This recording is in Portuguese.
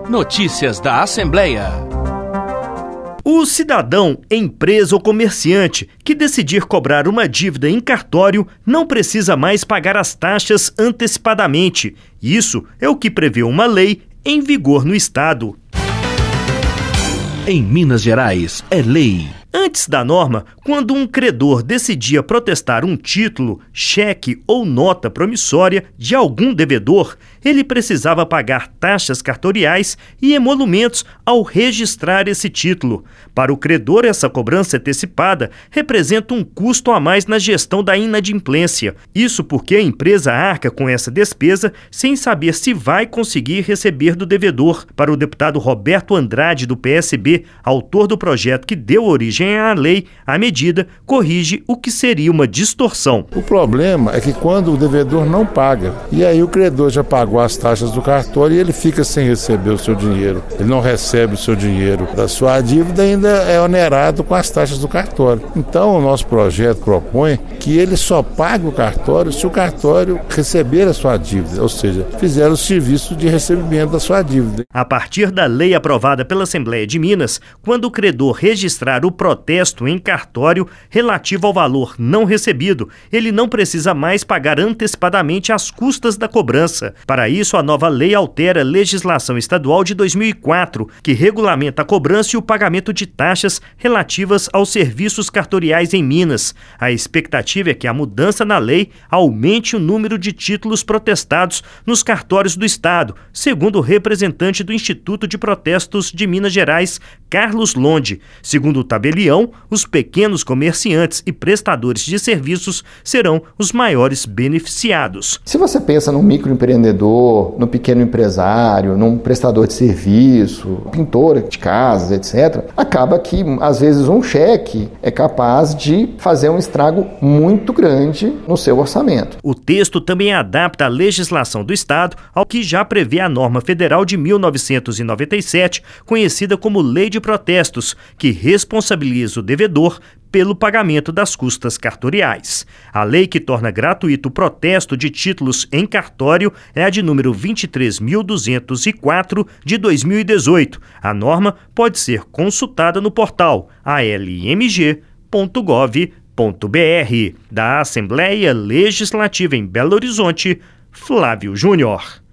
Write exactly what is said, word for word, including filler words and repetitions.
Notícias da Assembleia. O cidadão, empresa ou comerciante que decidir cobrar uma dívida em cartório não precisa mais pagar as taxas antecipadamente. Isso é o que prevê uma lei em vigor no estado. Em Minas Gerais, é lei. Antes da norma, quando um credor decidia protestar um título, cheque ou nota promissória de algum devedor, ele precisava pagar taxas cartoriais e emolumentos ao registrar esse título. Para o credor, essa cobrança antecipada representa um custo a mais na gestão da inadimplência. Isso porque a empresa arca com essa despesa sem saber se vai conseguir receber do devedor. Para o deputado Roberto Andrade, do P S B, autor do projeto que deu origem à lei, a medida corrige o que seria uma distorção. O problema é que quando o devedor não paga, e aí o credor já pagou as taxas do cartório e ele fica sem receber o seu dinheiro. Ele não recebe o seu dinheiro da sua dívida e ainda é onerado com as taxas do cartório. Então o nosso projeto propõe que ele só pague o cartório se o cartório receber a sua dívida, ou seja, fizer o serviço de recebimento da sua dívida. A partir da lei aprovada pela Assembleia de Minas, quando o credor registrar o protesto em cartório relativo ao valor não recebido, ele não precisa mais pagar antecipadamente as custas da cobrança. Para isso, a nova lei altera a legislação estadual de dois mil e quatro, que regulamenta a cobrança e o pagamento de taxas relativas aos serviços cartoriais em Minas. A expectativa é que a mudança na lei aumente o número de títulos protestados nos cartórios do estado, segundo o representante do Instituto de Protestos de Minas Gerais, Carlos Londe. Segundo o tabelião, os pequenos comerciantes e prestadores de serviços serão os maiores beneficiados. Se você pensa no microempreendedor, no pequeno empresário, num prestador de serviço, pintor de casas, etcétera, acaba que, às vezes, um cheque é capaz de fazer um estrago muito grande no seu orçamento. O texto também adapta a legislação do estado ao que já prevê a norma federal de mil novecentos e noventa e sete, conhecida como Lei de Protestos, que responsabiliza o devedor pelo pagamento das custas cartoriais. A lei que torna gratuito o protesto de títulos em cartório é a de número vinte e três mil duzentos e quatro de dois mil e dezoito. A norma pode ser consultada no portal a l m g ponto gov ponto b r. Da Assembleia Legislativa em Belo Horizonte, Flávio Júnior.